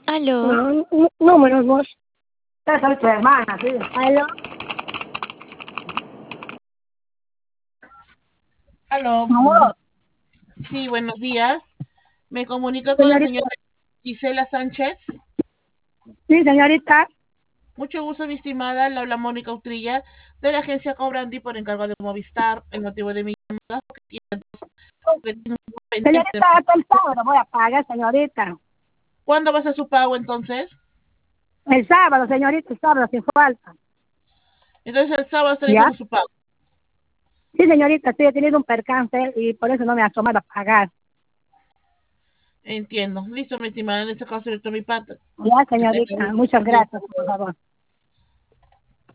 Aló. No, números vos. Ya sabes tu hermana, sí. Aló. Aló, Amor, sí, buenos días. Me comunico con la señorita. señora Gisela Sánchez. Sí, señorita. Mucho gusto, mi estimada. Le habla Mónica Utrilla de la agencia Cobrandi por encargo de Movistar. El motivo de mi llamada es que tiene un pendiente. Señorita, hasta el sábado voy a pagar, señorita. ¿Cuándo va a ser su pago entonces? El sábado, señorita, el sábado, sin falta. Entonces el sábado estaré ¿Ya? haciendo su pago. Sí, señorita, estoy teniendo un percance y por eso no me ha asomado a pagar. Entiendo. Listo, mi estimada. En este caso, directo mi parte. Ya, Que tenga señorita, un muchas día. gracias, por favor.